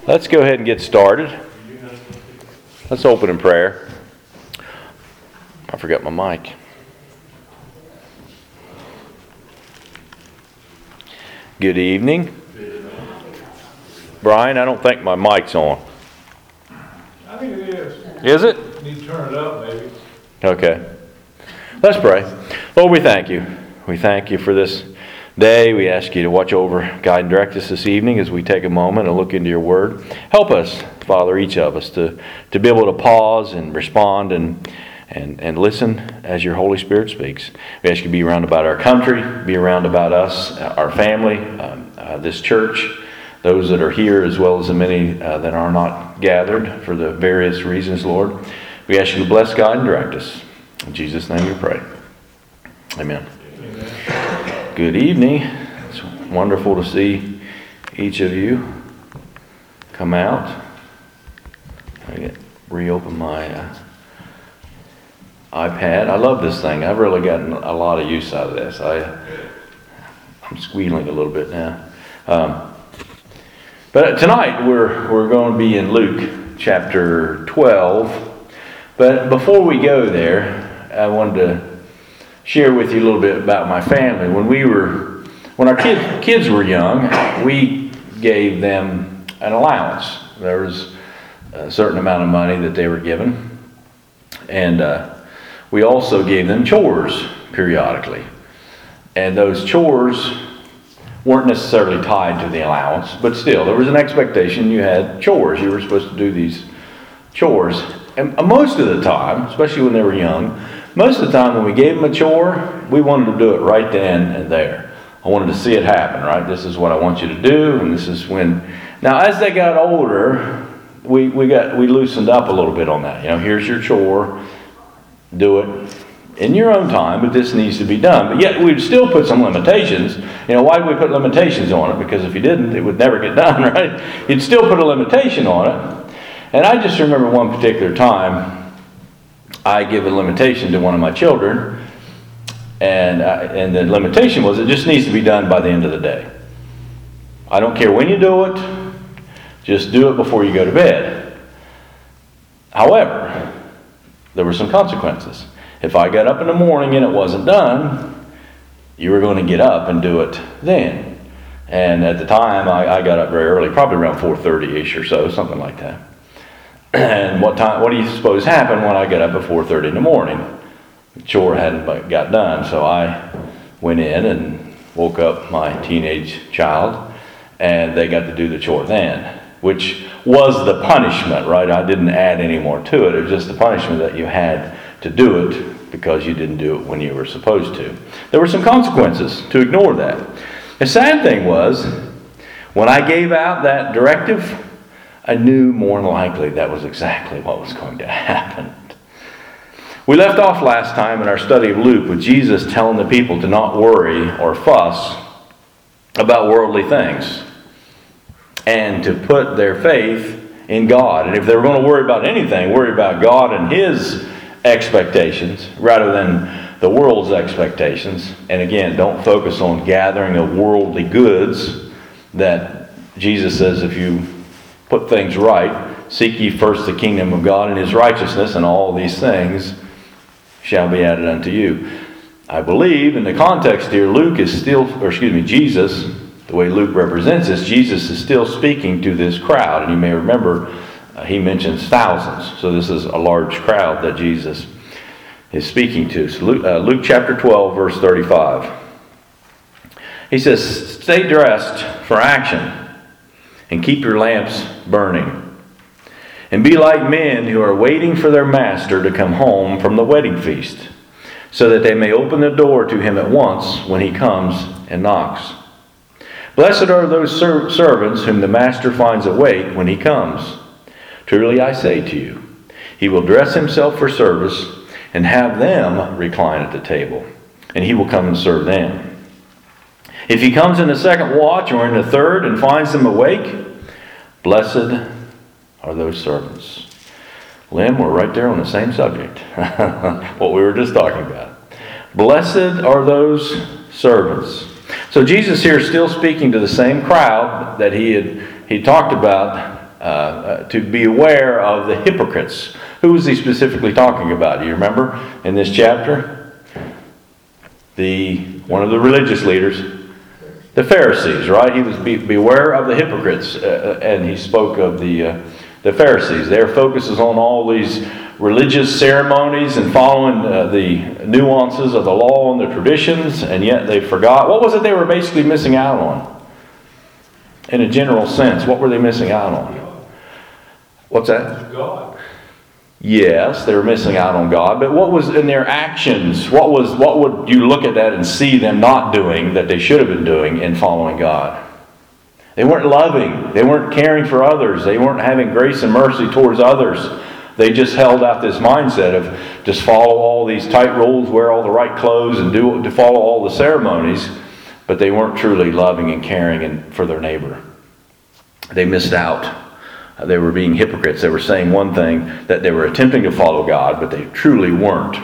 Let's go ahead and get started. Let's open in prayer. I forgot my mic. Good evening. Brian, I don't think my mic's on. I think it is. Is it? You need to turn it up, maybe. Okay. Let's pray. Lord, we thank you. We thank you for this day. We ask you to watch over, guide, and direct us this evening as we take a moment and look into your word. Help us, Father, each of us, to be able to pause and respond and listen as your Holy Spirit speaks. We ask you to be around about our country, be around about us, our family, this church, those that are here, as well as the many that are not gathered for the various reasons, Lord. We ask you to bless, guide, and direct us. In Jesus' name we pray. Amen. Good evening. It's wonderful to see each of you come out. I reopen my iPad. I love this thing. I've really gotten a lot of use out of this. I'm squealing a little bit now. But tonight we're going to be in Luke chapter 12. But before we go there, I wanted to share with you a little bit about my family. When our kids were young, we gave them an allowance. There was a certain amount of money that they were given, and we also gave them chores periodically. And those chores weren't necessarily tied to the allowance, but still, there was an expectation. You had chores. You were supposed to do these chores. And most of the time, especially when they were young, most of the time when we gave them a chore, we wanted to do it right then and there. I wanted to see it happen, right? This is what I want you to do, and this is when... Now, as they got older, we loosened up a little bit on that. Here's your chore. Do it in your own time, but this needs to be done. But yet, we'd still put some limitations. Why did we put limitations on it? Because if you didn't, it would never get done, right? You'd still put a limitation on it. And I just remember one particular time, I give a limitation to one of my children, and the limitation was it just needs to be done by the end of the day. I don't care when you do it, just do it before you go to bed. However, there were some consequences. If I got up in the morning and it wasn't done, you were going to get up and do it then. And at the time, I got up very early, probably around 4:30-ish or so, something like that. And what do you suppose happened when I got up at 4:30 in the morning? The chore hadn't got done, so I went in and woke up my teenage child, and they got to do the chore then, which was the punishment, right? I didn't add any more to it. It was just the punishment that you had to do it because you didn't do it when you were supposed to. There were some consequences to ignore that. The sad thing was, when I gave out that directive, I knew more than likely that was exactly what was going to happen. We left off last time in our study of Luke with Jesus telling the people to not worry or fuss about worldly things and to put their faith in God. And if they were going to worry about anything, worry about God and His expectations rather than the world's expectations. And again, don't focus on gathering the worldly goods that Jesus says if you put things right, seek ye first the kingdom of God and His righteousness, and all these things shall be added unto you. I believe in the context here, Jesus, the way Luke represents this, Jesus is still speaking to this crowd. And you may remember, he mentions thousands. So this is a large crowd that Jesus is speaking to. So Luke chapter 12, verse 35. He says, stay dressed for action, and keep your lamps burning. And be like men who are waiting for their master to come home from the wedding feast, so that they may open the door to him at once when he comes and knocks. Blessed are those servants whom the master finds awake when he comes. Truly I say to you, he will dress himself for service and have them recline at the table, and he will come and serve them. If he comes in the second watch or in the third and finds them awake, blessed are those servants. Lynn, we're right there on the same subject. What we were just talking about. Blessed are those servants. So Jesus here is still speaking to the same crowd that he talked about to be aware of the hypocrites. Who was he specifically talking about? Do you remember in this chapter? One of the religious leaders, the Pharisees, right? He was beware of the hypocrites, and he spoke of the Pharisees. Their focus is on all these religious ceremonies and following the nuances of the law and the traditions, and yet they forgot. What was it they were basically missing out on? In a general sense, what were they missing out on? What's that? God. Yes, they were missing out on God, but what was in their actions? What would you look at that and see them not doing that they should have been doing in following God? They weren't loving. They weren't caring for others. They weren't having grace and mercy towards others. They just held out this mindset of just follow all these tight rules, wear all the right clothes, and to follow all the ceremonies, but they weren't truly loving and caring for their neighbor. They missed out. They were being hypocrites. They were saying one thing, that they were attempting to follow God, but they truly weren't.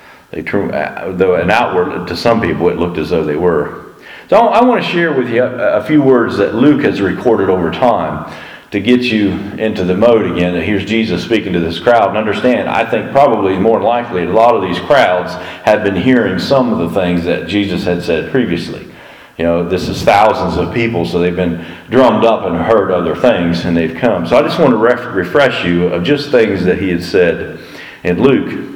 Though an outward, to some people, it looked as though they were. So I want to share with you a few words that Luke has recorded over time to get you into the mode again. That here's Jesus speaking to this crowd. And understand, I think probably more than likely a lot of these crowds had been hearing some of the things that Jesus had said previously. You know, this is thousands of people, so they've been drummed up and heard other things, and they've come. So I just want to refresh you of just things that he had said in Luke.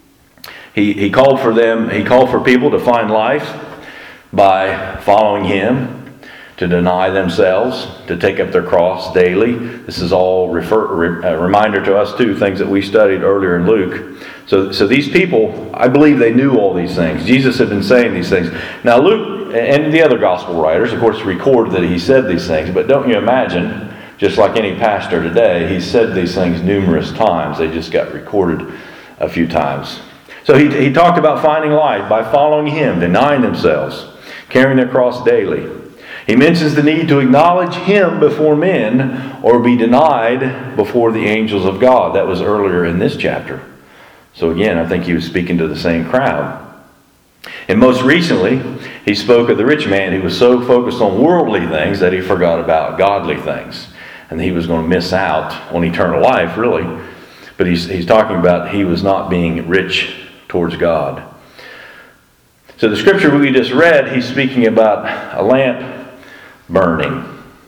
He called for them. He called for people to find life by following him, to deny themselves, to take up their cross daily. This is all a reminder to us too, things that we studied earlier in Luke. So these people, I believe they knew all these things. Jesus had been saying these things. Now Luke and the other gospel writers, of course, record that he said these things. But don't you imagine, just like any pastor today, he said these things numerous times. They just got recorded a few times. So he talked about finding life by following him, denying themselves, carrying their cross daily. He mentions the need to acknowledge him before men or be denied before the angels of God. That was earlier in this chapter. So again, I think he was speaking to the same crowd. And most recently, he spoke of the rich man who was so focused on worldly things that he forgot about godly things. And he was going to miss out on eternal life, really. But he's talking about he was not being rich towards God. So the scripture we just read, he's speaking about a lamp burning.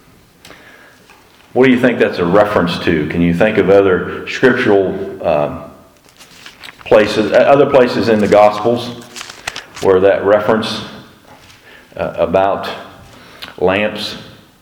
What do you think that's a reference to? Can you think of other scriptural places, other places in the Gospels where that reference about lamps?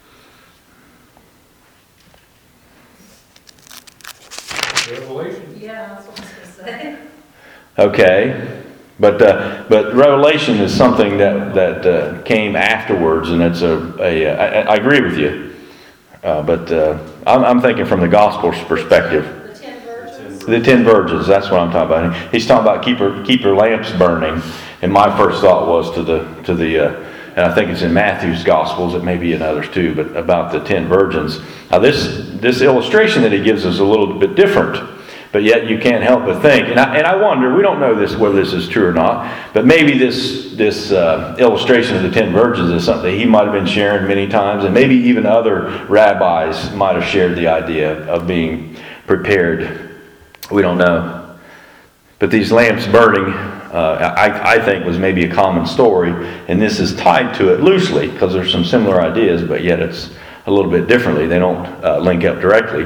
Revelation. Yeah, that's what I was going to say. Okay, but Revelation is something that came afterwards, and it's I agree with you, but I'm thinking from the Gospel's perspective. The 10 virgins. The 10 virgins, that's what I'm talking about. He's talking about keep your lamps burning, and my first thought was to the and I think it's in Matthew's Gospels, it may be in others too, but about the 10 virgins. Now this illustration that he gives is a little bit different. But yet you can't help but think, and I wonder, we don't know this whether this is true or not, but maybe this illustration of the 10 virgins is something he might have been sharing many times, and maybe even other rabbis might have shared the idea of being prepared. We don't know. But these lamps burning, I think was maybe a common story, and this is tied to it loosely, because there's some similar ideas, but yet it's a little bit differently. They don't link up directly.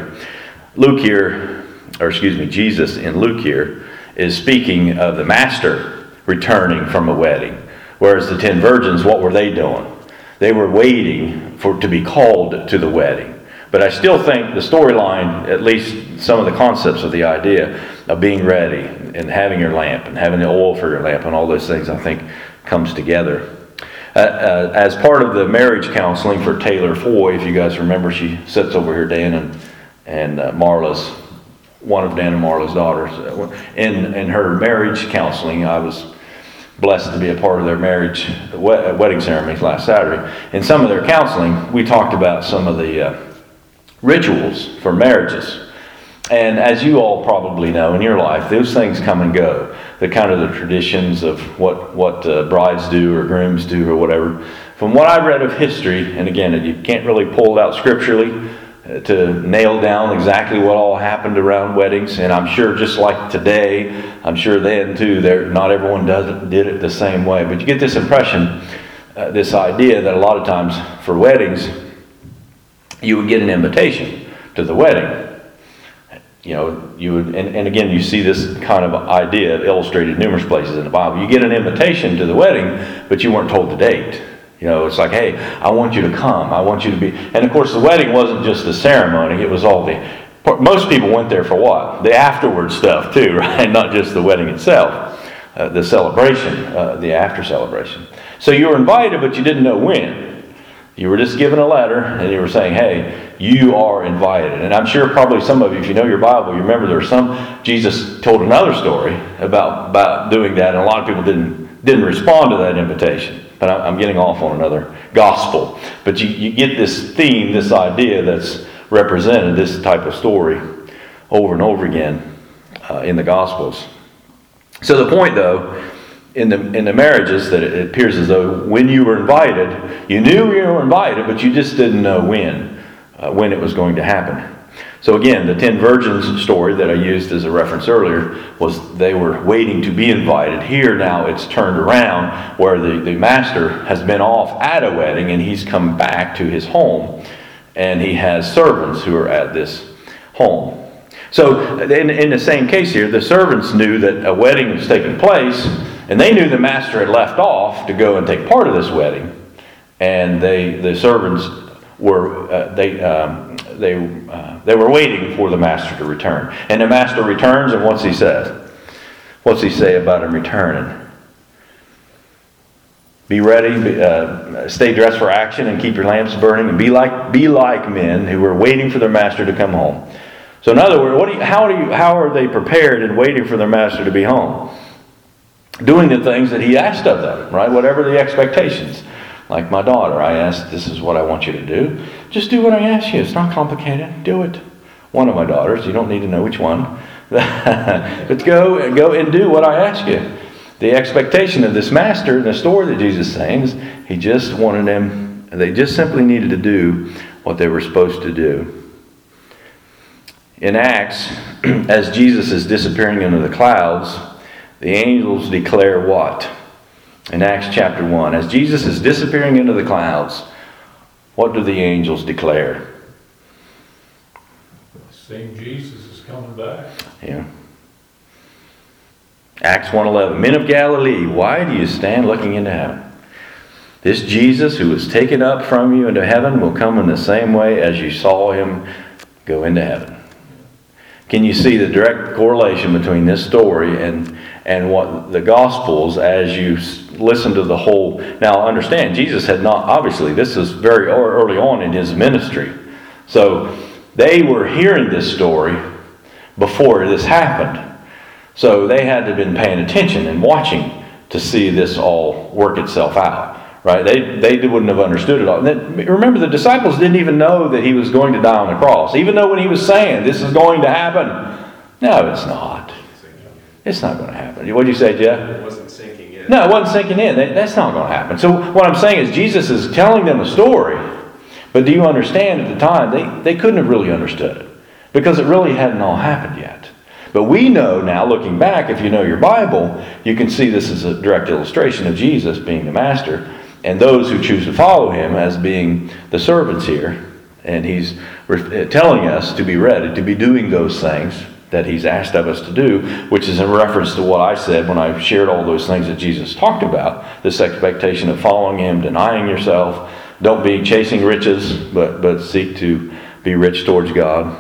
Jesus in Luke here is speaking of the master returning from a wedding. Whereas the 10 virgins, what were they doing? They were waiting to be called to the wedding. But I still think the storyline, at least some of the concepts of the idea of being ready and having your lamp and having the oil for your lamp and all those things, I think comes together. As part of the marriage counseling for Taylor Foy, if you guys remember, she sits over here, Dan and Marla's, one of Dan and Marla's daughters. In her marriage counseling, I was blessed to be a part of their wedding ceremonies last Saturday. In some of their counseling, we talked about some of the rituals for marriages. And as you all probably know in your life, those things come and go. The kind of the traditions of what brides do or grooms do or whatever. From what I read of history, and again, you can't really pull it out scripturally, to nail down exactly what all happened around weddings. And I'm sure just like today, I'm sure then too, not everyone did it the same way. But you get this impression, this idea that a lot of times for weddings, you would get an invitation to the wedding. You know, you would, and again, you see this kind of idea illustrated numerous places in the Bible. You get an invitation to the wedding, but you weren't told the date. You know, it's like, hey, I want you to come. I want you to be. And of course, the wedding wasn't just the ceremony. It was all most people went there for what? The afterward stuff too, right? Not just the wedding itself. The celebration, the after celebration. So you were invited, but you didn't know when. You were just given a letter, and you were saying, hey, you are invited. And I'm sure probably some of you, if you know your Bible, you remember there was Jesus told another story about doing that, and a lot of people didn't respond to that invitation. But I'm getting off on another gospel. But you get this theme, this idea that's represented, this type of story, over and over again in the Gospels. So the point, though, in the marriages, that it appears as though when you were invited, you knew you were invited, but you just didn't know when it was going to happen. So again, the 10 virgins story that I used as a reference earlier was they were waiting to be invited. Here now it's turned around where the master has been off at a wedding and he's come back to his home, and he has servants who are at this home. So in the same case here, the servants knew that a wedding was taking place, and they knew the master had left off to go and take part of this wedding, and the servants were they were waiting for the master to return. And the master returns, and what's he say? What's he say about him returning? Be ready, stay dressed for action, and keep your lamps burning, and be like men who are waiting for their master to come home. So in other words, how are they prepared and waiting for their master to be home? Doing the things that he asked of them, right? Whatever the expectations. Like my daughter, I asked, this is what I want you to do. Just do what I ask you. It's not complicated. Do it. One of my daughters, you don't need to know which one. But go and do what I ask you. The expectation of this master in the story that Jesus is saying is he just wanted them, they just simply needed to do what they were supposed to do. In Acts, as Jesus is disappearing into the clouds, the angels declare what? In Acts chapter 1, as Jesus is disappearing into the clouds, what do the angels declare? Seeing Jesus is coming back. Yeah. Acts 1:11, men of Galilee, why do you stand looking into heaven? This Jesus who was taken up from you into heaven will come in the same way as you saw him go into heaven. Can you see the direct correlation between this story and what the Gospels, as you listen to the whole... Now understand, Jesus had not, obviously this is very early on in his ministry. So they were hearing this story before this happened. So they had to have been paying attention and watching to see this all work itself out. Right? They wouldn't have understood it all. Remember, the disciples didn't even know that he was going to die on the cross. Even though when he was saying, this is going to happen. No, it's not. It's not going to happen. What did you say, Jeff? It wasn't sinking in. No, it wasn't sinking in. That's not going to happen. So what I'm saying is Jesus is telling them a story. But do you understand at the time, they couldn't have really understood it. Because it really hadn't all happened yet. But we know now, looking back, if you know your Bible, you can see this is a direct illustration of Jesus being the master, and those who choose to follow him as being the servants here. And he's telling us to be ready, to be doing those things that he's asked of us to do, which is in reference to what I said when I shared all those things that Jesus talked about. This expectation of following him, denying yourself, don't be chasing riches, but seek to be rich towards God.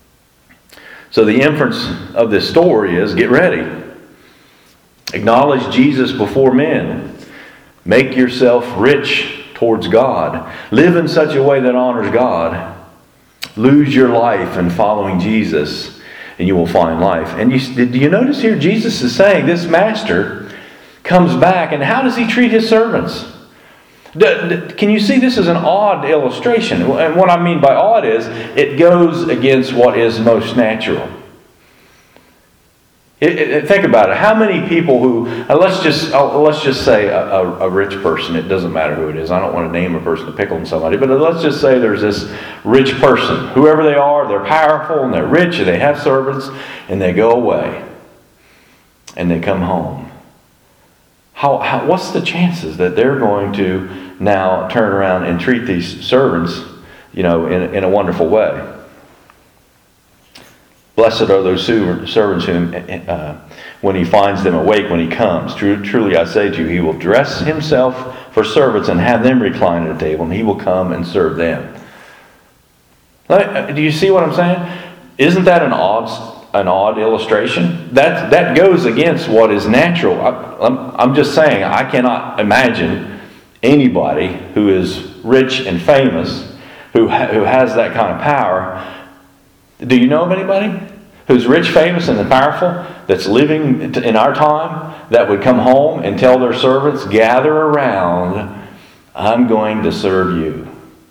So the inference of this story is, get ready. Acknowledge Jesus before men. Make yourself rich towards God. Live in such a way that honors God. Lose your life in following Jesus, and you will find life. And do you notice here Jesus is saying this master comes back, and how does he treat his servants? Can you see this is an odd illustration? And what I mean by odd is it goes against what is most natural. Think about it. How many people who, let's just say a rich person. It doesn't matter who it is. I don't want to name a person to pick on somebody, but let's just say there's this rich person. Whoever they are, they're powerful and they're rich and they have servants and they go away and they come home. What's the chances that they're going to now turn around and treat these servants, in a wonderful way? Blessed are those servants whom, when he finds them awake when he comes. Truly I say to you, he will dress himself for servants and have them recline at a table, and he will come and serve them. Do you see what I'm saying? Isn't that an odd illustration? That goes against what is natural. I'm just saying, I cannot imagine anybody who is rich and famous, who has that kind of power. Do you know of anybody who's rich, famous, and powerful that's living in our time that would come home and tell their servants, gather around, I'm going to serve you?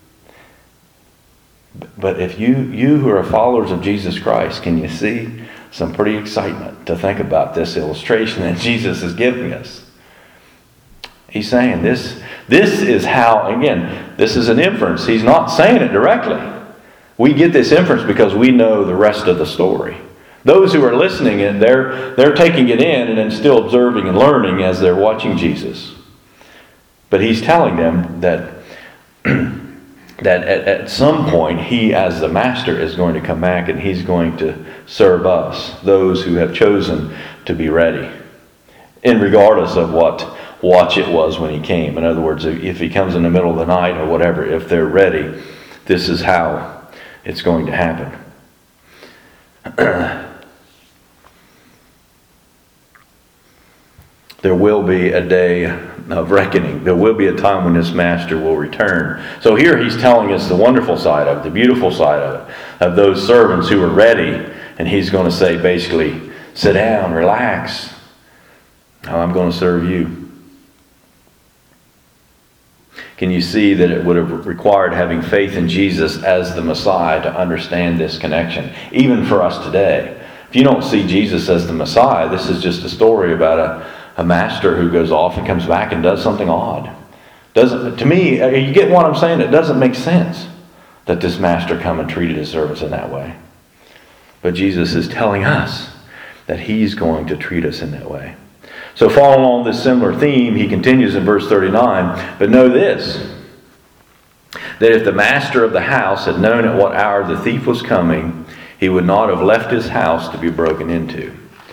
But if you who are followers of Jesus Christ, can you see some pretty excitement to think about this illustration that Jesus is giving us? He's saying this is how, again, this is an inference. He's not saying it directly. We get this inference because we know the rest of the story. Those who are listening, they're taking it in and then still observing and learning as they're watching Jesus. But he's telling them that that at some point he, as the master, is going to come back and he's going to serve us, those who have chosen to be ready, and regardless of what watch it was when he came. In other words, if he comes in the middle of the night or whatever, if they're ready, this is how it's going to happen. There will be a day of reckoning. There will be a time when this master will return. So here he's telling us the wonderful side of it, the beautiful side of it, of those servants who are ready. And he's going to say, basically, sit down, relax. I'm going to serve you. Can you see that it would have required having faith in Jesus as the Messiah to understand this connection, even for us today? If you don't see Jesus as the Messiah, this is just a story about a master who goes off and comes back and does something odd. To me, you get what I'm saying? It doesn't make sense that this master come and treated his servants in that way. But Jesus is telling us that he's going to treat us in that way. So following along this similar theme, he continues in verse 39, but know this, that if the master of the house had known at what hour the thief was coming, he would not have left his house to be broken into.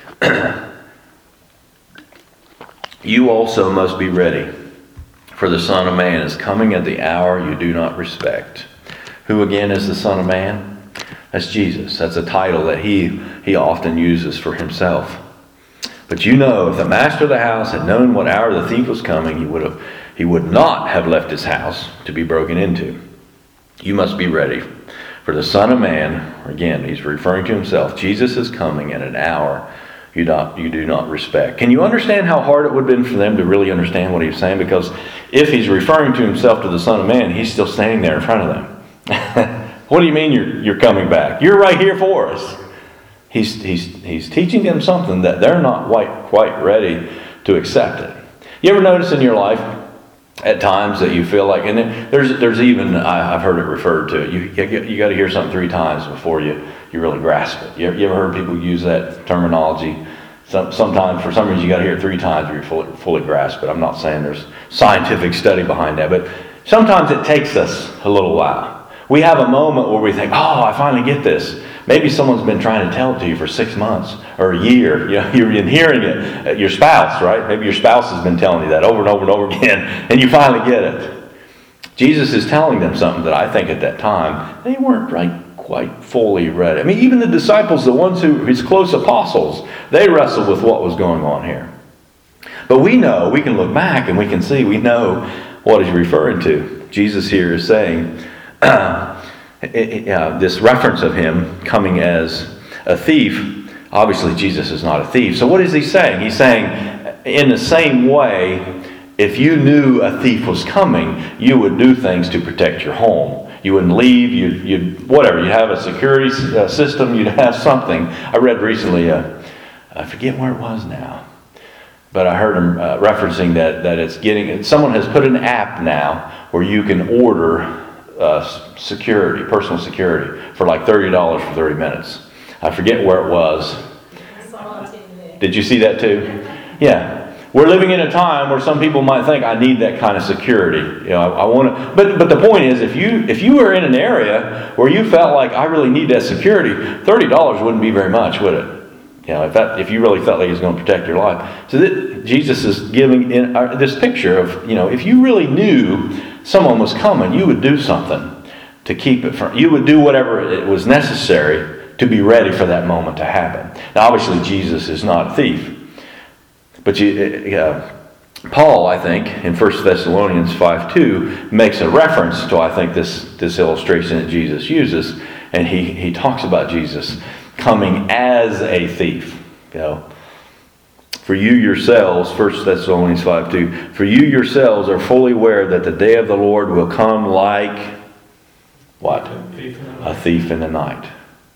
You also must be ready, for the Son of Man is coming at the hour you do not respect. Who again is the Son of Man? That's Jesus. That's a title that he often uses for himself. But you know, if the master of the house had known what hour the thief was coming, he would not have left his house to be broken into. You must be ready, for the Son of Man, again, he's referring to himself, Jesus is coming at an hour you do not respect. Can you understand how hard it would have been for them to really understand what he was saying? Because if he's referring to himself to the Son of Man, he's still standing there in front of them. What do you mean you're coming back? You're right here for us. He's teaching them something that they're not quite ready to accept it. You ever notice in your life at times that you feel like, and there's even, I've heard it referred to, you got to hear something 3 times before you really grasp it. You ever heard people use that terminology? Sometimes, for some reason, you got to hear it 3 times before you fully grasp it. I'm not saying there's scientific study behind that, but sometimes it takes us a little while. We have a moment where we think, oh, I finally get this. Maybe someone's been trying to tell it to you for 6 months or a year. You've been hearing it. Your spouse, right? Maybe your spouse has been telling you that over and over and over again, and you finally get it. Jesus is telling them something that I think at that time, they weren't quite fully ready. I mean, even the disciples, the ones his close apostles, they wrestled with what was going on here. But we know, we can look back and we can see, we know what he's referring to. Jesus here is saying, this reference of him coming as a thief. Obviously, Jesus is not a thief. So what is he saying? He's saying, in the same way, if you knew a thief was coming, you would do things to protect your home. You wouldn't leave. You'd have a security system. You'd have something. I read recently I forget where it was now, but I heard him referencing that it's getting, someone has put an app now where you can order security, personal security, for like $30 for 30 minutes. I forget where it was. I saw it in Did you see that too? Yeah. We're living in a time where some people might think, I need that kind of security. I want to. But the point is, if you were in an area where you felt like I really need that security, $30 wouldn't be very much, would it? If you really felt like it's going to protect your life. So Jesus is giving in this picture of, if you really knew someone was coming, you would do something to keep it from. You would do whatever it was necessary to be ready for that moment to happen. Now, obviously, Jesus is not a thief. But Paul, I think, in 1 Thessalonians 5:2, makes a reference to, I think, this illustration that Jesus uses. And he talks about Jesus coming as a thief. For you yourselves, 1 Thessalonians 5:2, for you yourselves are fully aware that the day of the Lord will come like, what? A thief in the night.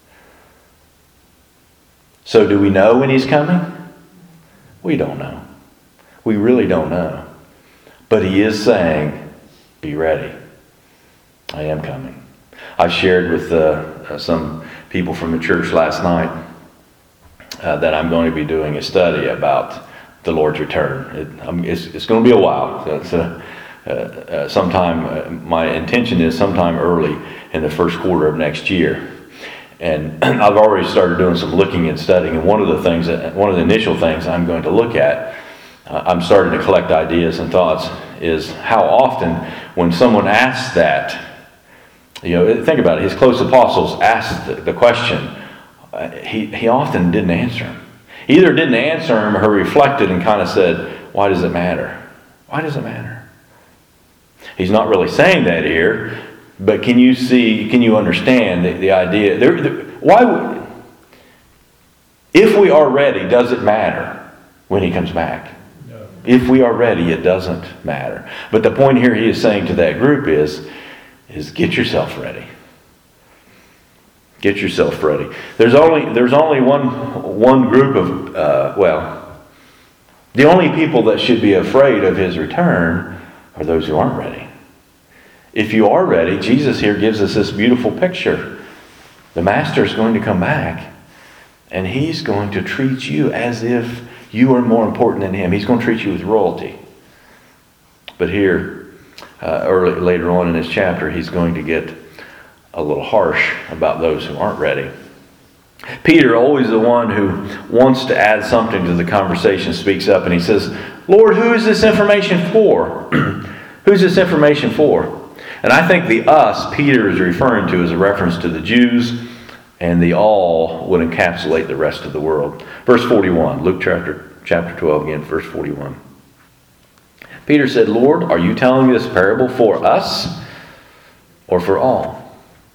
So do we know when he's coming? We don't know. We really don't know. But he is saying, be ready. I am coming. I shared with some people from the church last night that I'm going to be doing a study about the Lord's return. It's going to be a while. My intention is sometime early in the first quarter of next year. And I've already started doing some looking and studying. And one of the initial things I'm going to look at, I'm starting to collect ideas and thoughts, is how often when someone asks that, think about it, his close apostles asked the question, he often didn't answer him. He either didn't answer him or reflected and kind of said, why does it matter? Why does it matter? He's not really saying that here. But can you understand the idea? If we are ready, does it matter when he comes back? No. If we are ready, it doesn't matter. But the point here he is saying to that group is get yourself ready. Get yourself ready. There's only one group of, the only people that should be afraid of his return are those who aren't ready. If you are ready, Jesus here gives us this beautiful picture. The Master is going to come back, and he's going to treat you as if you are more important than him. He's going to treat you with royalty. But here, later on in this chapter, he's going to get a little harsh about those who aren't ready. Peter, always the one who wants to add something to the conversation, speaks up and he says, Lord, who is this information for? Who's this information for? And I think the us Peter is referring to is a reference to the Jews, and the all would encapsulate the rest of the world. Verse 41, Luke chapter 12 again, verse 41. Peter said, Lord, are you telling this parable for us or for all?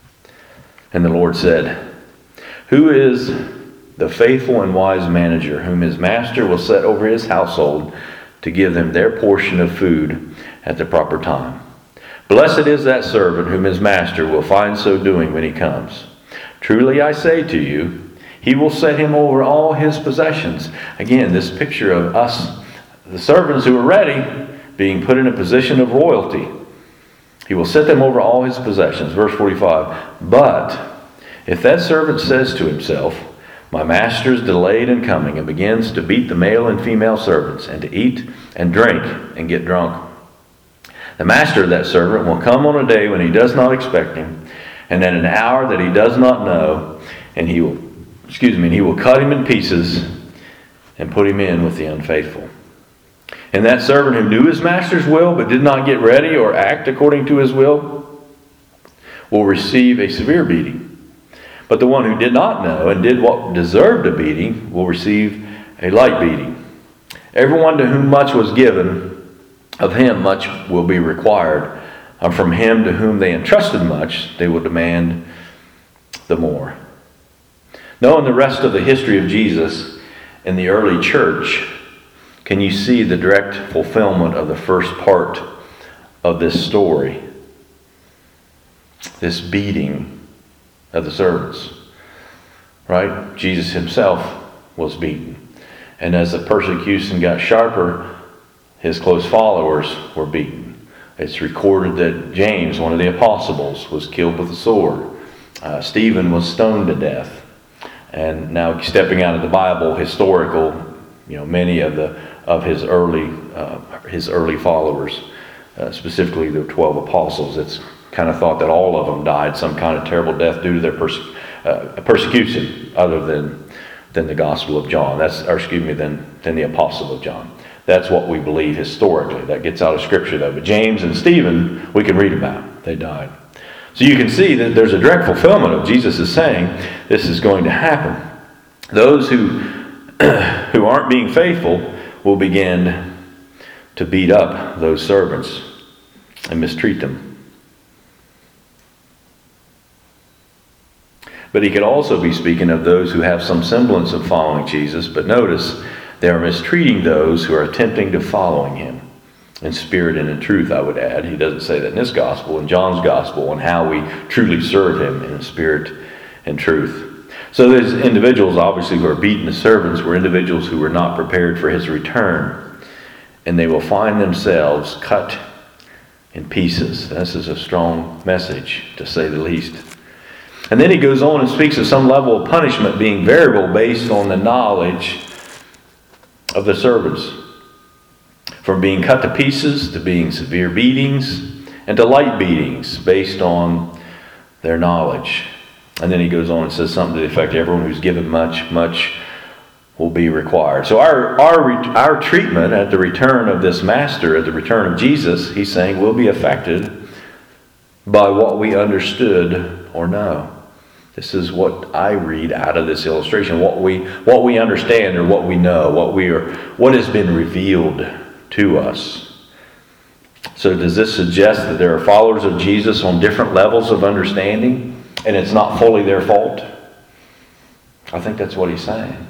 And the Lord said, who is the faithful and wise manager whom his master will set over his household to give them their portion of food at the proper time? Blessed is that servant whom his master will find so doing when he comes. Truly I say to you, he will set him over all his possessions. Again, this picture of us, the servants who are ready, being put in a position of royalty. He will set them over all his possessions. Verse 45, but if that servant says to himself, my master is delayed in coming, and begins to beat the male and female servants, and to eat and drink and get drunk, the master of that servant will come on a day when he does not expect him, and at an hour that he does not know, and he will cut him in pieces and put him in with the unfaithful. And that servant who knew his master's will but did not get ready or act according to his will receive a severe beating. But the one who did not know and did what deserved a beating will receive a light beating. Everyone to whom much was given, of him much will be required. And from him to whom they entrusted much, they will demand the more. Knowing the rest of the history of Jesus in the early church, can you see the direct fulfillment of the first part of this story? This beating of the servants. Right? Jesus himself was beaten. And as the persecution got sharper, his close followers were beaten. It's recorded that James, one of the apostles, was killed with a sword. Stephen was stoned to death. And now stepping out of the Bible, historical, many of his early followers, specifically the 12 apostles, it's kind of thought that all of them died some kind of terrible death due to their persecution, other than the Gospel of John. Than the Apostle of John. That's what we believe historically. That gets out of Scripture, though. But James and Stephen, we can read about. They died. So you can see that there's a direct fulfillment of Jesus is saying this is going to happen. Those who aren't being faithful will begin to beat up those servants and mistreat them. But he could also be speaking of those who have some semblance of following Jesus, but notice they are mistreating those who are attempting to following him. In spirit and in truth, I would add. He doesn't say that in this gospel, in John's gospel, and how we truly serve him in spirit and truth. So there's individuals, obviously, who are beaten as servants, were individuals who were not prepared for his return. And they will find themselves cut in pieces. This is a strong message, to say the least. And then he goes on and speaks of some level of punishment being variable based on the knowledge of the servants. From being cut to pieces to being severe beatings and to light beatings based on their knowledge. And then he goes on and says something to the effect, everyone who's given much, much will be required. So our treatment at the return of this Master, at the return of Jesus, he's saying, will be affected by what we understood or know. This is what I read out of this illustration, what we understand or what we know, what has been revealed to us. So does this suggest that there are followers of Jesus on different levels of understanding and it's not fully their fault? I think that's what he's saying.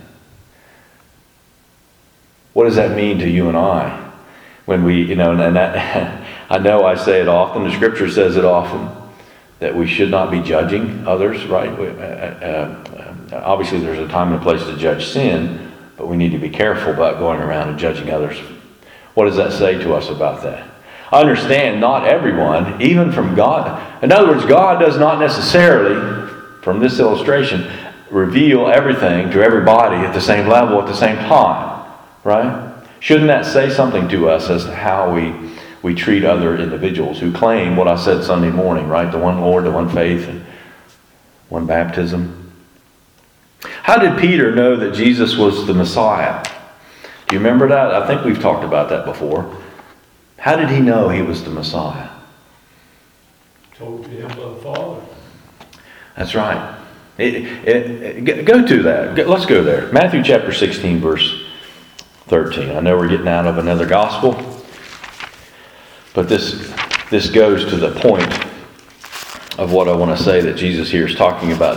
What does that mean to you and I? When we, and that, I know I say it often, the Scripture says it often, that we should not be judging others, right? Obviously there's a time and a place to judge sin, but we need to be careful about going around and judging others. What does that say to us about that? I understand not everyone, even from God. In other words, God does not necessarily, from this illustration, reveal everything to everybody at the same level at the same time, right? Shouldn't that say something to us as to how we treat other individuals who claim what I said Sunday morning, right? The one Lord, the one faith, and one baptism. How did Peter know that Jesus was the Messiah? Do you remember that? I think we've talked about that before. How did he know he was the Messiah? Told to him by the Father. That's right. Go to that. Let's go there. Matthew chapter 16, verse 13. I know we're getting out of another gospel, but this goes to the point of what I want to say, that Jesus here is talking about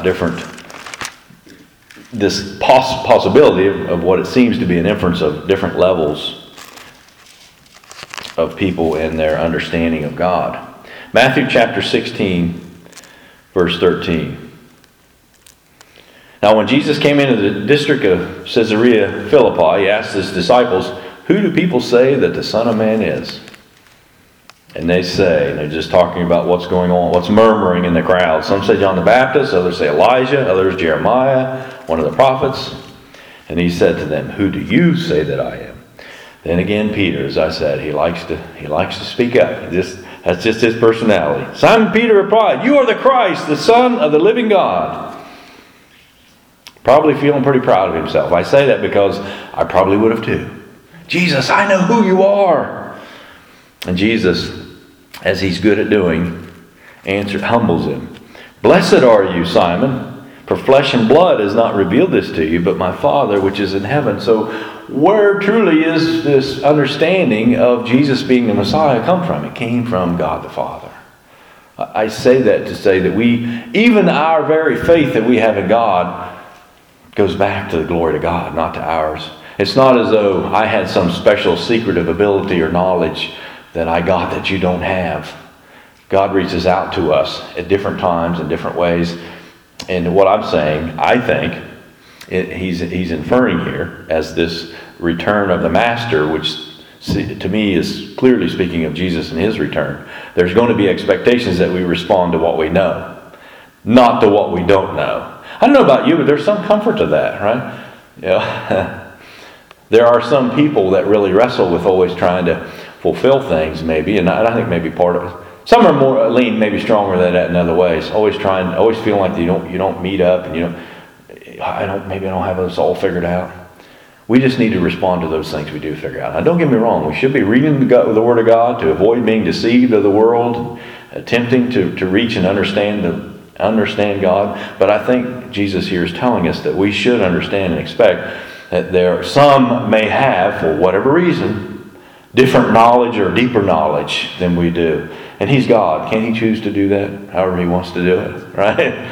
this possibility of what it seems to be an inference of different levels of people in their understanding of God. Matthew chapter 16, verse 13. Now when Jesus came into the district of Caesarea Philippi, he asked his disciples, "Who do people say that the Son of Man is?" And they say, and they're just talking about what's going on, what's murmuring in the crowd. Some say John the Baptist, others say Elijah, others Jeremiah, one of the prophets. And he said to them, "Who do you say that I am?" Then again, Peter, as I said, he likes to speak up. That's just his personality. Simon Peter replied, "You are the Christ, the Son of the living God." Probably feeling pretty proud of himself. I say that because I probably would have too. "Jesus, I know who you are." And Jesus, as he's good at doing, humbles him. "Blessed are you, Simon, for flesh and blood has not revealed this to you, but my Father which is in heaven." So where truly is this understanding of Jesus being the Messiah come from? It came from God the Father. I say that to say that even our very faith that we have in God goes back to the glory to God, not to ours. It's not as though I had some special secretive ability or knowledge that I got that you don't have. God reaches out to us at different times in different ways. And what I'm saying, I think, he's inferring here as this return of the master, which to me is clearly speaking of Jesus and his return. There's going to be expectations that we respond to what we know, not to what we don't know. I don't know about you, but there's some comfort to that, right? There are some people that really wrestle with always trying to fulfill things, maybe, and I think maybe part of it. Some are more lean, maybe stronger than that in other ways. Always feeling like you don't meet up, and I don't have this all figured out. We just need to respond to those things we do figure out. Now, don't get me wrong. We should be reading the Word of God to avoid being deceived of the world, attempting to reach and understand God. But I think Jesus here is telling us that we should understand and expect that some may have, for whatever reason, different knowledge or deeper knowledge than we do. And He's God. Can't He choose to do that however He wants to do it? Right?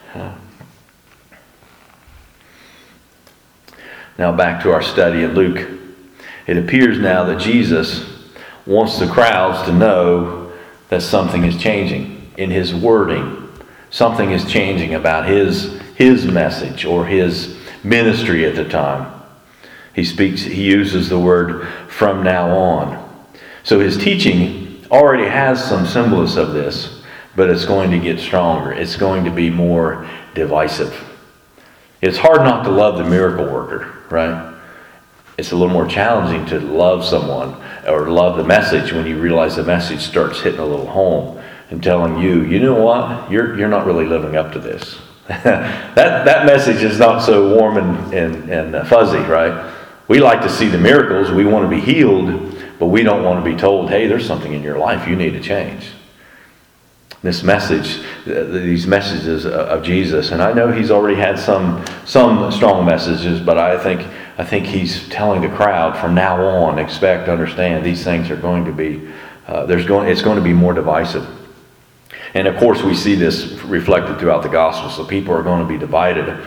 Now back to our study in Luke. It appears now that Jesus wants the crowds to know that something is changing in His wording. Something is changing about His message or His ministry at the time. He uses the word "from now on." So His teaching already has some semblance of this, but it's going to get stronger. It's going to be more divisive. It's hard not to love the miracle worker, right? It's a little more challenging to love someone or love the message when you realize the message starts hitting a little home and telling you, you know what? You're not really living up to this. that message is not so warm and fuzzy, right? We like to see the miracles. We want to be healed, but we don't want to be told, hey, there's something in your life you need to change. This message, these messages of Jesus, and I know He's already had some strong messages, but I think He's telling the crowd from now on, expect, understand, these things are going to be, it's going to be more divisive. And of course we see this reflected throughout the Gospels. So people are going to be divided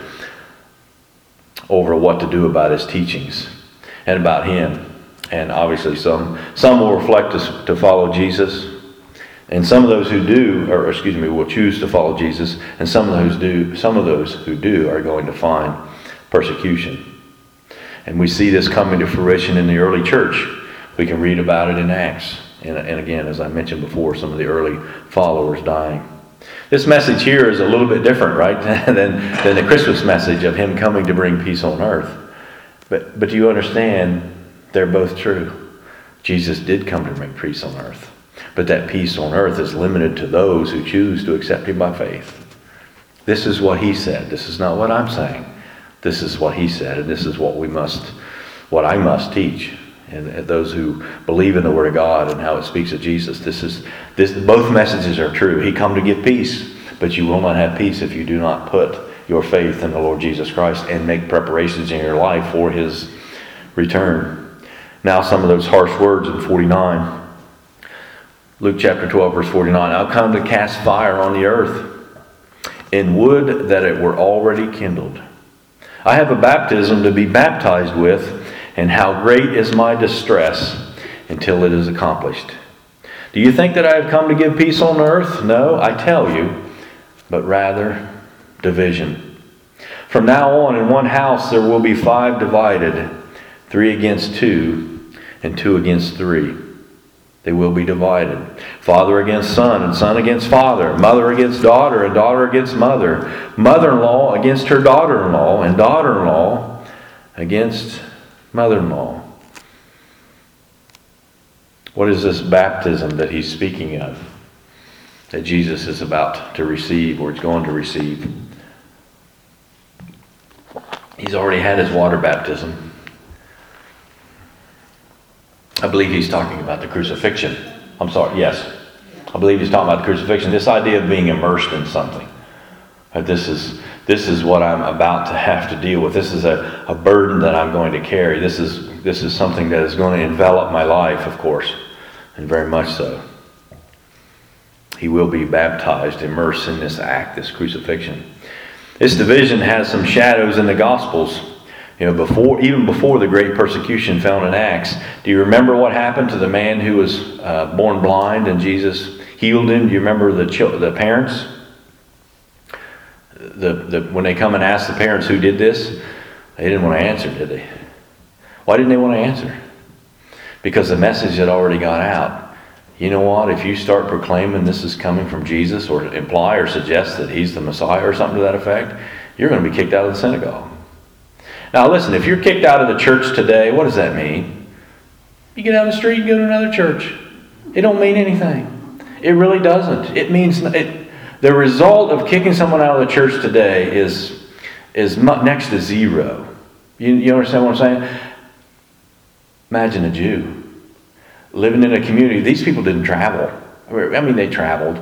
over what to do about His teachings and about Him. And obviously some will reflect to follow Jesus. And some of those who will choose to follow Jesus, and some of those who do are going to find persecution. And we see this coming to fruition in the early church. We can read about it in Acts. And again, as I mentioned before, some of the early followers dying. This message here is a little bit different, right, than the Christmas message of Him coming to bring peace on earth. But do you understand? They're both true. Jesus did come to bring peace on earth. But that peace on earth is limited to those who choose to accept Him by faith. This is what He said. This is not what I'm saying. This is what He said, and this is what I must teach. And those who believe in the Word of God and how it speaks of Jesus, both messages are true. He come to give peace, but you will not have peace if you do not put your faith in the Lord Jesus Christ and make preparations in your life for His return. Now some of those harsh words in 49. Luke chapter 12, verse 49. I'll come to cast fire on the earth, and would that it were already kindled. I have a baptism to be baptized with, and how great is my distress until it is accomplished. Do you think that I have come to give peace on earth? No, I tell you, but rather division. From now on, in one house there will be 5 divided, 3 against 2, and 2 against 3. They will be divided. Father against son, and son against father. Mother against daughter, and daughter against mother. Mother-in-law against her daughter-in-law, and daughter-in-law against mother-in-law. What is this baptism that He's speaking of? That Jesus is about to receive, or is going to receive? He's already had His water baptism. I believe He's talking about the crucifixion. Yes. I believe He's talking about the crucifixion. This idea of being immersed in something. This is what I'm about to have to deal with. This is a burden that I'm going to carry. This is something that is going to envelop my life, of course, and very much so. He will be baptized, immersed in this act, this crucifixion. This division has some shadows in the Gospels. Even before the great persecution found in Acts, do you remember what happened to the man who was born blind and Jesus healed him? Do you remember the parents? When they come and ask the parents who did this, They didn't want to answer, did they? Why didn't they want to answer? Because the message had already got out. You know what? If you start proclaiming this is coming from Jesus, or imply or suggest that he's the Messiah or something to that effect, you're going to be kicked out of the synagogue. Now listen, if you're kicked out of the church today, what does that mean? You get out of the street and go to another church. It don't mean anything. It really doesn't. It means the result of kicking someone out of the church today is next to zero. You understand what I'm saying? Imagine a Jew living in a community. These people didn't travel. I mean, they traveled,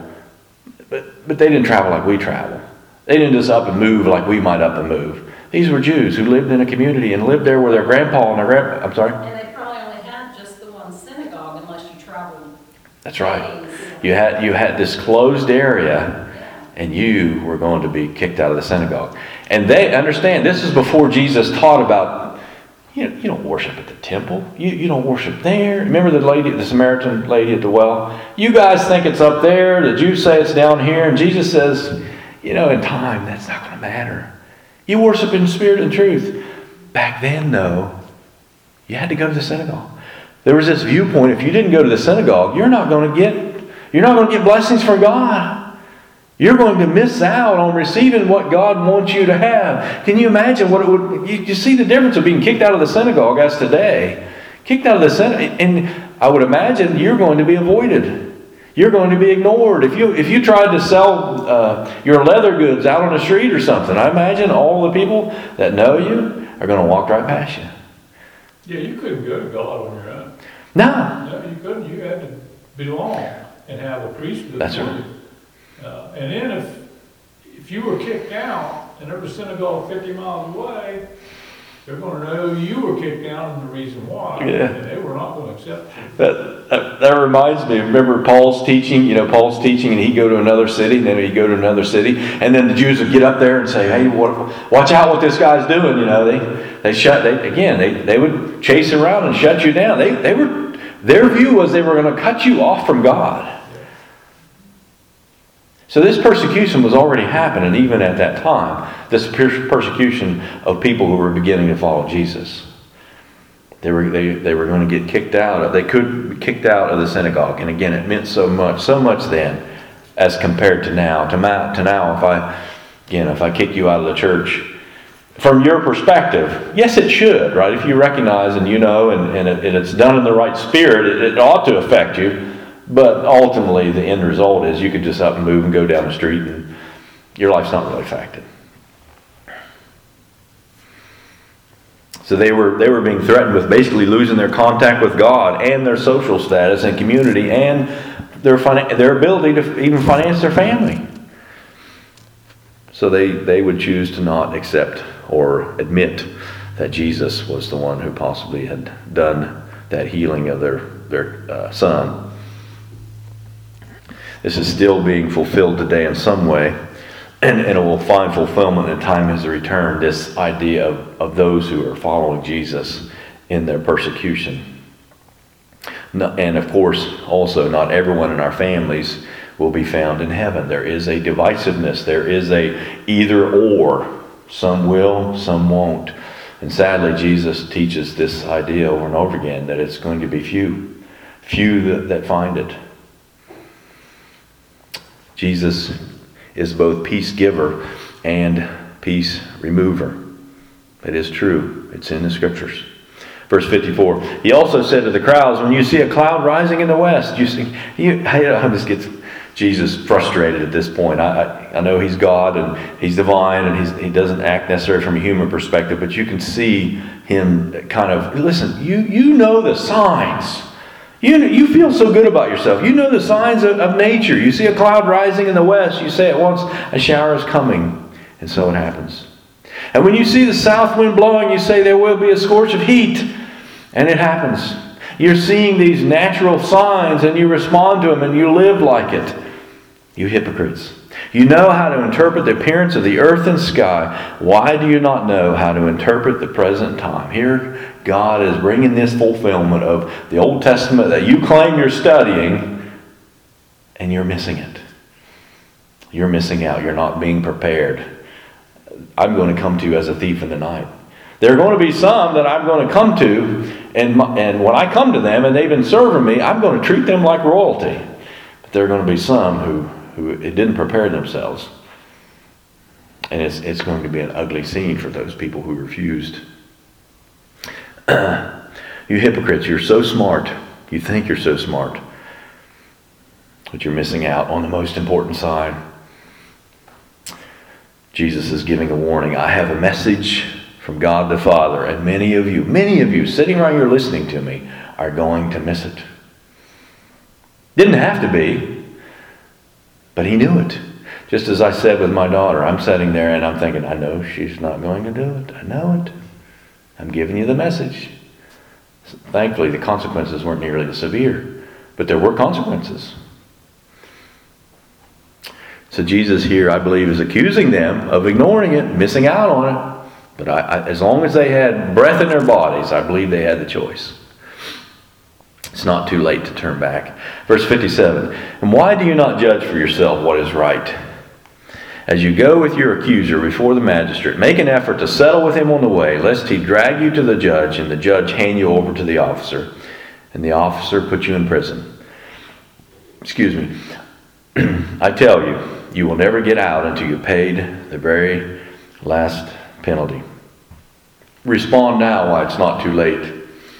but they didn't travel like we travel. They didn't just up and move like we might up and move. These were Jews who lived in a community and lived there with their grandpa and their I'm sorry? And they probably only had just the one synagogue unless you traveled. That's right. You had this closed area, and you were going to be kicked out of the synagogue. And they understand, this is before Jesus taught about, you don't worship at the temple. You don't worship there. Remember the Samaritan lady at the well? You guys think it's up there. The Jews say it's down here. And Jesus says, in time, that's not going to matter. You worship in spirit and truth. Back then, though, you had to go to the synagogue. There was this viewpoint: if you didn't go to the synagogue, you're not going to get blessings from God. You're going to miss out on receiving what God wants you to have. Can you imagine what it would? You see the difference of being kicked out of the synagogue as today. Kicked out of the synagogue, and I would imagine you're going to be avoided. You're going to be ignored. If you tried to sell your leather goods out on the street or something, I imagine all the people that know you are going to walk right past you. Yeah, you couldn't go to God on your own. No, you couldn't. You had to belong and have a priesthood. That's right. And then if you were kicked out and there was a synagogue 50 miles away, they're going to know you were kicked out and the reason why. Yeah. And they were not going to accept you. That reminds me. Remember Paul's teaching? Paul's teaching, and he'd go to another city, and then he'd go to another city, and then the Jews would get up there and say, "Hey, watch out what this guy's doing." They would chase around and shut you down. Their view was they were going to cut you off from God. So this persecution was already happening even at that time. This persecution of people who were beginning to follow Jesus. They were going to get kicked out. They could be kicked out of the synagogue. And again, it meant so much then, as compared to now. To now, if I kick you out of the church, from your perspective, yes, it should, right? If you recognize and and it's done in the right spirit, it ought to affect you. But ultimately, the end result is you could just up and move and go down the street, and your life's not really affected. So they were being threatened with basically losing their contact with God and their social status and community and their ability to even finance their family. So they would choose to not accept or admit that Jesus was the one who possibly had done that healing of their son. This is still being fulfilled today in some way, and it will find fulfillment in time as a return, this idea of those who are following Jesus in their persecution. And of course, also, not everyone in our families will be found in heaven. There is a divisiveness. There is a either or. Some will, some won't. And sadly, Jesus teaches this idea over and over again, that it's going to be few that find it. Jesus is both peace giver and peace remover. It is true. It's in the scriptures. Verse 54. He also said to the crowds, when you see a cloud rising in the west, this gets Jesus frustrated at this point. I know he's God and he's divine and he doesn't act necessarily from a human perspective, but you can see him kind of, listen, you know the signs. You feel so good about yourself. You know the signs of nature. You see a cloud rising in the west, you say at once, a shower is coming. And so it happens. And when you see the south wind blowing, you say there will be a scorch of heat. And it happens. You're seeing these natural signs and you respond to them and you live like it. You hypocrites. You know how to interpret the appearance of the earth and sky. Why do you not know how to interpret the present time? Here, God is bringing this fulfillment of the Old Testament that you claim you're studying, and you're missing it. You're missing out. You're not being prepared. I'm going to come to you as a thief in the night. There are going to be some that I'm going to come to, and when I come to them and they've been serving me, I'm going to treat them like royalty. But there are going to be some who it didn't prepare themselves. And it's going to be an ugly scene for those people who refused. You hypocrites, you're so smart. You think you're so smart. But you're missing out on the most important side. Jesus is giving a warning. I have a message from God the Father, and many of you sitting right here listening to me are going to miss it. Didn't have to be, but he knew it. Just as I said with my daughter, I'm sitting there and I'm thinking, I know she's not going to do it. I know it. I'm giving you the message. Thankfully, the consequences weren't nearly as severe, but there were consequences. So Jesus here, I believe, is accusing them of ignoring it, missing out on it. But as long as they had breath in their bodies, I believe they had the choice. It's not too late to turn back. Verse 57, and why do you not judge for yourself what is right? As you go with your accuser before the magistrate, make an effort to settle with him on the way, lest he drag you to the judge, and the judge hand you over to the officer, and the officer put you in prison. Excuse me. I tell you, you will never get out until you paid the very last penalty. Respond now while it's not too late.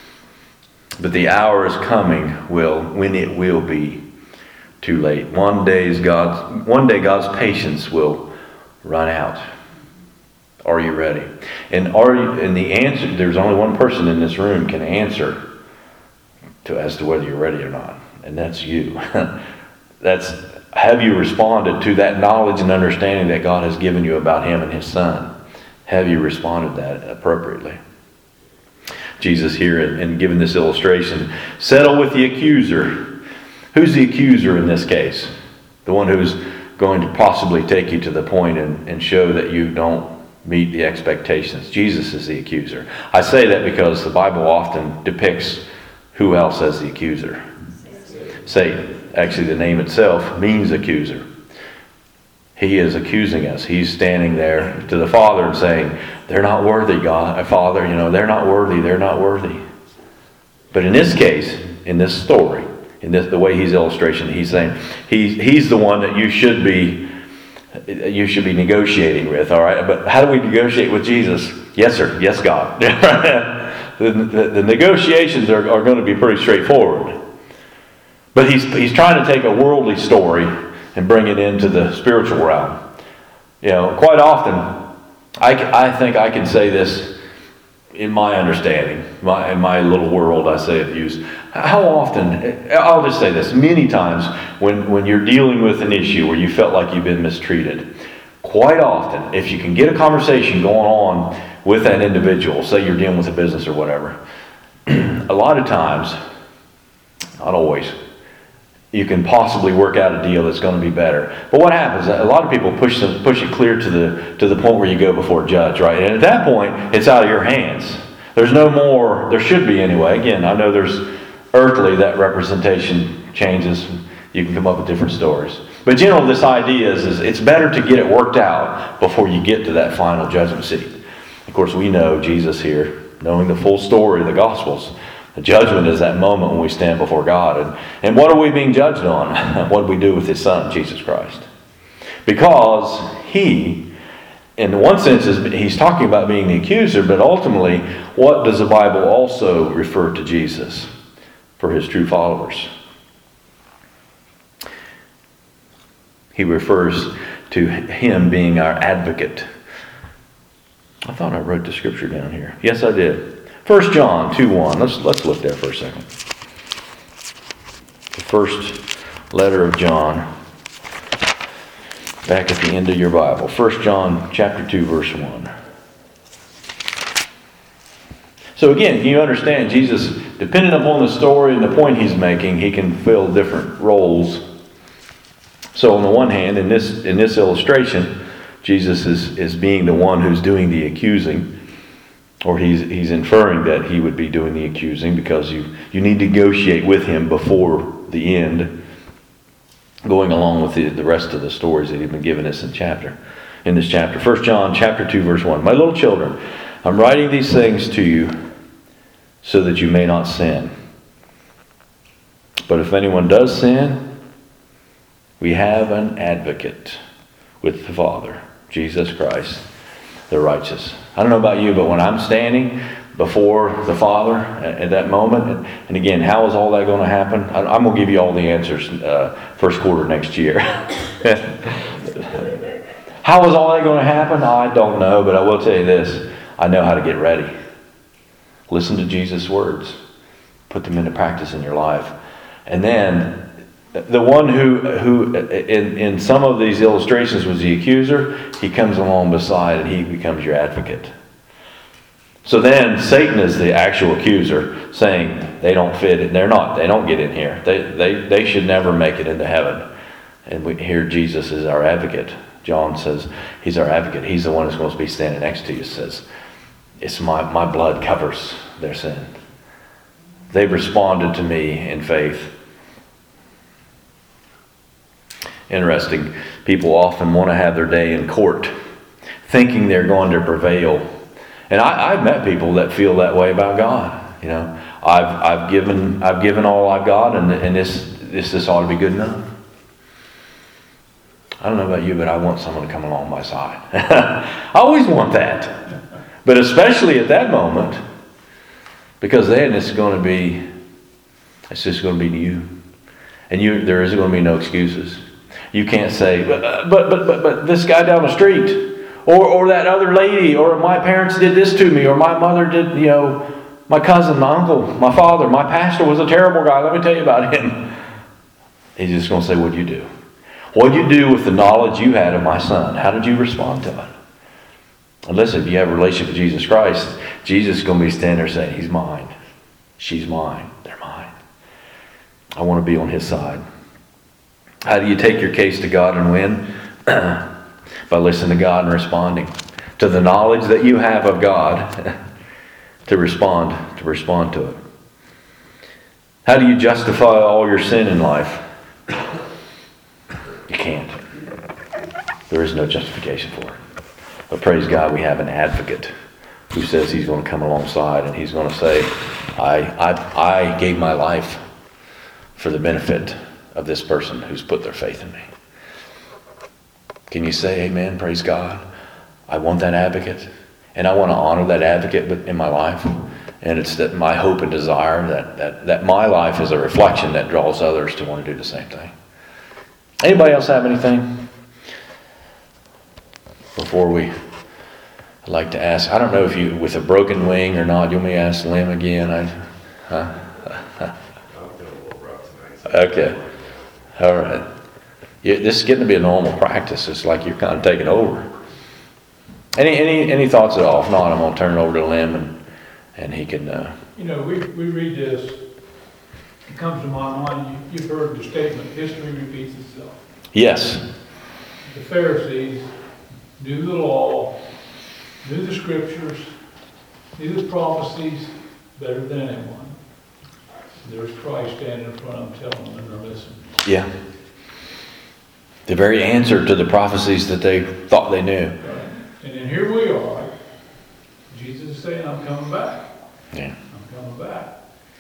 But the hour is coming when it will be too late. One day God's patience will run out. Are you ready? And the answer, there's only one person in this room can answer as to whether you're ready or not. And that's you. Have you responded to that knowledge and understanding that God has given you about Him and His Son? Have you responded that appropriately? Jesus here, in giving this illustration, settle with the accuser. Who's the accuser in this case? The one who's going to possibly take you to the point and show that you don't meet the expectations. Jesus is the accuser. I say that because the Bible often depicts who else as the accuser. Satan. Actually, the name itself means accuser. He is accusing us. He's standing there to the Father and saying, they're not worthy, God. Father, they're not worthy. They're not worthy. But in this case, in this story, the way he's illustration, he's saying he's the one that you should be negotiating with. All right, but how do we negotiate with Jesus? Yes, sir. Yes, God. the negotiations are going to be pretty straightforward. But he's trying to take a worldly story and bring it into the spiritual realm. Quite often, I think I can say this in my understanding, in my little world, I say it used. How often, I'll just say this, many times when you're dealing with an issue where you felt like you've been mistreated, quite often, if you can get a conversation going on with that individual, say you're dealing with a business or whatever, a lot of times, not always, you can possibly work out a deal that's going to be better. But what happens? A lot of people push it clear to the point where you go before a judge, right? And at that point, it's out of your hands. There's no more. There should be anyway. Again, I know there's earthly that representation changes. You can come up with different stories. But generally, this idea is it's better to get it worked out before you get to that final judgment seat. Of course, we know Jesus here, knowing the full story of the Gospels. The judgment is that moment when we stand before God. And what are we being judged on? What do we do with His Son, Jesus Christ? Because He, in one sense, He's talking about being the accuser, but ultimately, what does the Bible also refer to Jesus for His true followers? He refers to Him being our advocate. I thought I wrote the scripture down here. Yes, I did. 1 John 2:1. Let's look there for a second. The first letter of John, back at the end of your Bible. 1 John chapter 2, verse 1. So again, you understand Jesus, depending upon the story and the point he's making, he can fill different roles. So on the one hand, in this illustration, Jesus is being the one who's doing the accusing. Or he's inferring that he would be doing the accusing because you need to negotiate with him before the end, going along with the rest of the stories that he's been giving us in this chapter. 1 John chapter 2, verse 1. My little children, I'm writing these things to you so that you may not sin. But if anyone does sin, we have an advocate with the Father, Jesus Christ, the righteous. I don't know about you, but when I'm standing before the Father at that moment, and again, how is all that going to happen? I'm going to give you all the answers first quarter next year. How is all that going to happen? I don't know, but I will tell you this. I know how to get ready. Listen to Jesus' words. Put them into practice in your life. And then, the one who in some of these illustrations was the accuser, he comes along beside and he becomes your advocate. So then, Satan is the actual accuser, saying they don't fit it. They don't get in here. They should never make it into heaven. And here Jesus is our advocate. John says he's our advocate. He's the one who's supposed to be standing next to you. Says, it's my blood covers their sin. They've responded to me in faith. Interesting. People often want to have their day in court, thinking they're going to prevail. And I've met people that feel that way about God. You know, I've given all I've got, and this ought to be good enough. I don't know about you, but I want someone to come along my side. I always want that. But especially at that moment, because then it's just going to be you. And there isn't going to be no excuses. You can't say, but this guy down the street, or that other lady, or my parents did this to me, or my mother did, my cousin, my uncle, my father, my pastor was a terrible guy. Let me tell you about him. He's just going to say, what'd you do? What did you do with the knowledge you had of my son? How did you respond to it? And listen, if you have a relationship with Jesus Christ, Jesus is going to be standing there saying, he's mine. She's mine. They're mine. I want to be on his side. How do you take your case to God and win? By listening to God and responding to the knowledge that you have of God to respond to it. How do you justify all your sin in life? You can't. There is no justification for it. But praise God, we have an advocate who says he's going to come alongside and he's going to say, I gave my life for the benefit of this person who's put their faith in me. Can you say amen? Praise God. I want that advocate. And I want to honor that advocate in my life. And it's that my hope and desire that my life is a reflection that draws others to want to do the same thing. Anybody else have anything? Before I'd like to ask, I don't know if you, with a broken wing or not, you want me to ask Lim again? Okay. All right. This is getting to be a normal practice. It's like you're kind of taking over. Any thoughts at all? If not, I'm going to turn it over to Lim and he can... We read this. It comes to my mind, you've heard the statement, history repeats itself. Yes. The Pharisees knew the law, knew the scriptures, knew the prophecies better than anyone. There's Christ standing in front of them, telling them, and they're listening. Yeah. The very answer to the prophecies that they thought they knew. Right. And then here we are. Jesus is saying, I'm coming back. Yeah. I'm coming back.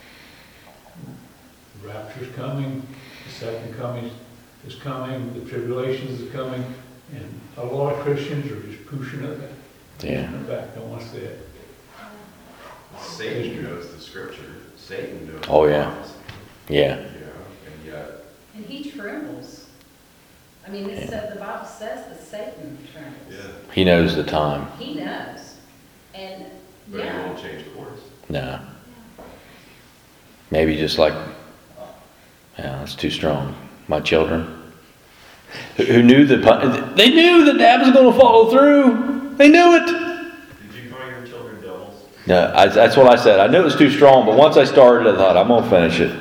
The rapture's coming. The second coming is coming. The tribulations is coming. And a lot of Christians are just pushing it back. Yeah. Pushing it back. Don't want to see it. Satan knows the scripture. Satan knows Oh, the yeah. prophecy. Yeah. And yet... And he trembles. I mean, the Bible says that Satan trembles. Yeah. He knows the time. He knows. And, But he yeah. won't change course. No. Maybe just like, that's too strong. My children, who knew they knew that Dad was going to follow through. They knew it. Did you call your children devils? No, that's what I said. I knew it was too strong, but once I started, I thought, I'm going to finish it.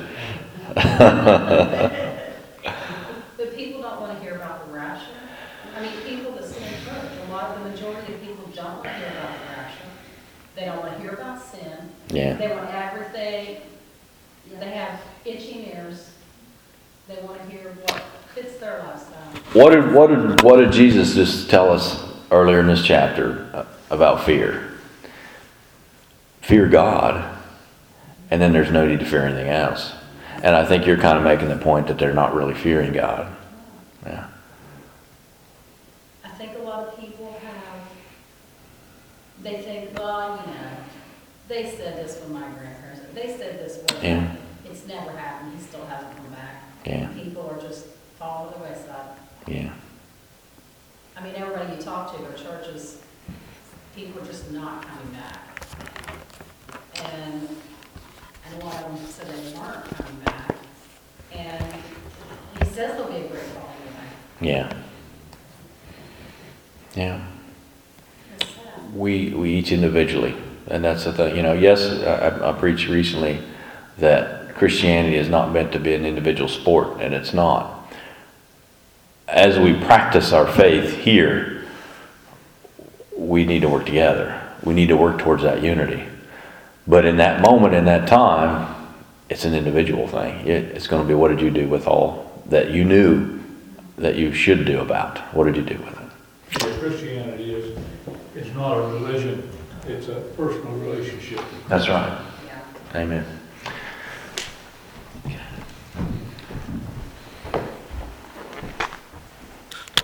But people don't want to hear about the rapture. I mean, people that sit in church, the majority of people don't want to hear about the rapture. They don't want to hear about sin. Yeah. They want everything. They have itching ears. They want to hear what fits their lifestyle. What did Jesus just tell us earlier in this chapter about fear? fear God, and then there's no need to fear anything else. And I think you're kind of making the point that they're not really fearing God. Yeah. I think a lot of people they think, well, they said this when my grandparents, they said this when Yeah. it's never happened, he still hasn't come back. Yeah. People are just falling to the wayside. Yeah. I mean, everybody you talk to, their churches, people are just not coming back. And a lot of them said they weren't coming back. And he says there'll be a great fall anyway. Yeah. Yeah. It's sad. We each individually, and that's the thing. Yes, I preached recently that Christianity is not meant to be an individual sport, and it's not. As we practice our faith here, we need to work together. We need to work towards that unity. But in that moment, in that time, it's an individual thing. It's going to be, what did you do with all that you knew that you should do about? What did you do with it? Yeah, Christianity is not a religion, it's a personal relationship. That's right. Yeah. Amen.